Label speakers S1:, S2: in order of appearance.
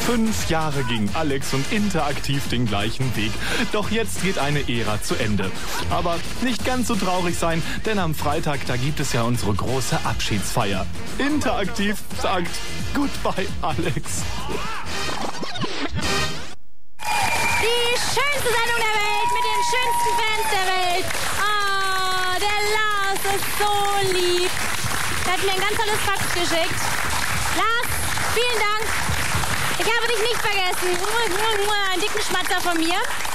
S1: 5 Jahre ging Alex und Interaktiv den gleichen Weg. Doch jetzt geht eine Ära zu Ende. Aber nicht ganz so traurig sein, denn am Freitag, da gibt es ja unsere große Abschiedsfeier. Interaktiv sagt Goodbye, Alex.
S2: Die schönste Sendung der Welt mit den schönsten Fans der Welt. Ah, der Lars ist so lieb. Er hat mir ein ganz tolles Fax geschickt. Lars, vielen Dank. Ich habe dich nicht vergessen. Einen dicken Schmatzer von mir.